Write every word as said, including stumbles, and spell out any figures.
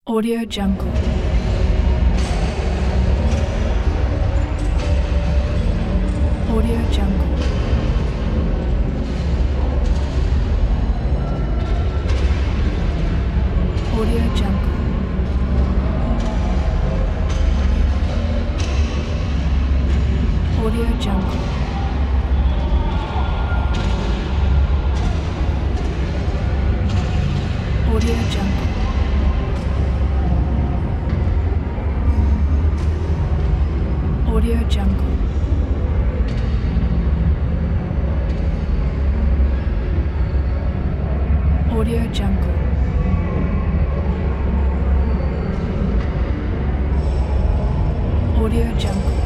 Audio Jungle. Audio Jungle. Audio Jungle. Audio Jungle. Audio Jungle. Audio Jungle. Audio Jungle. Audio Jungle.